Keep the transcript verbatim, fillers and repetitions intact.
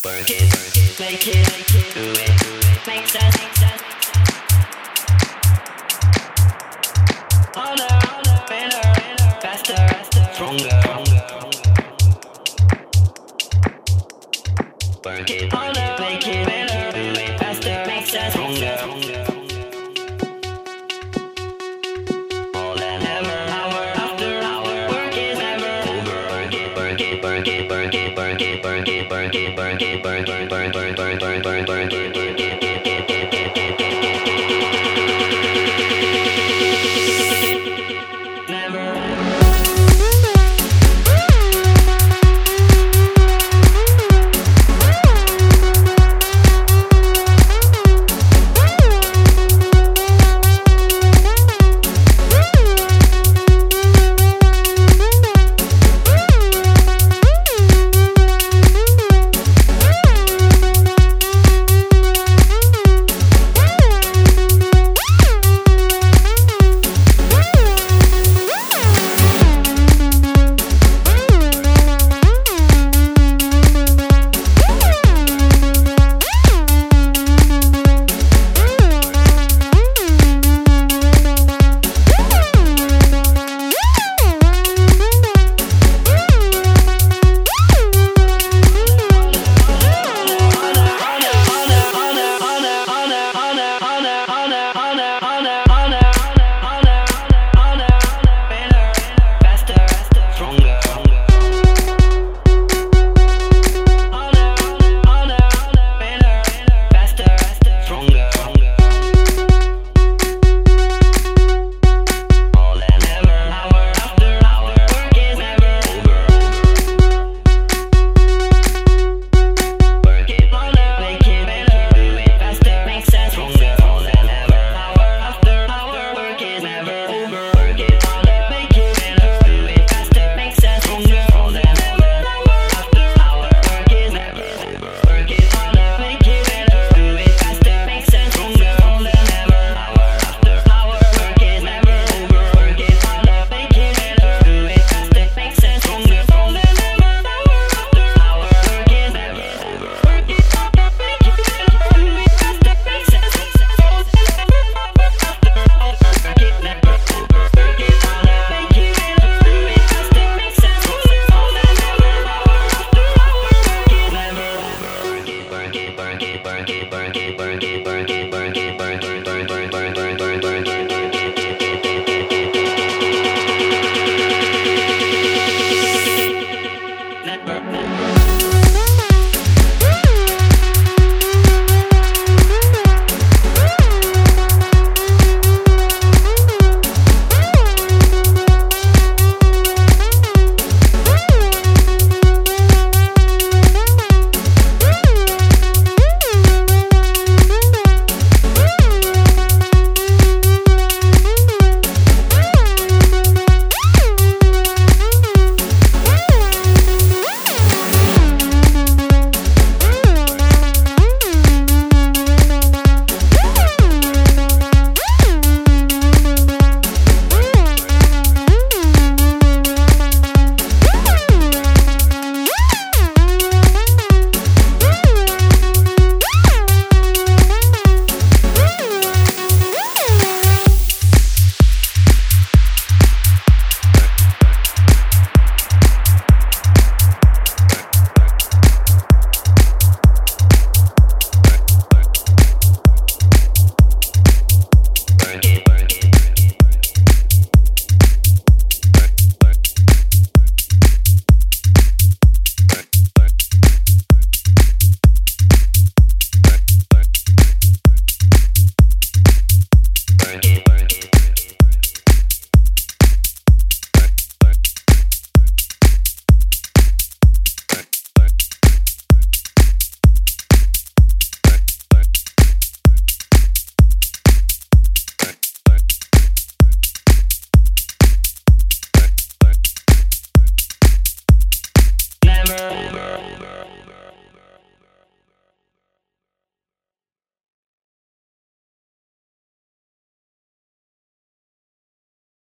Work it, make it, do it, make sense. Harder, better, faster, stronger. Work it, harder, make it, better, do it, faster, make sense, stronger. More than ever, hour after hour, work is never over. Work it, work it, work it, work it, work it, work it, work it, work it, work it, work it, work it, work it, work it, work it, work it, work it, work it.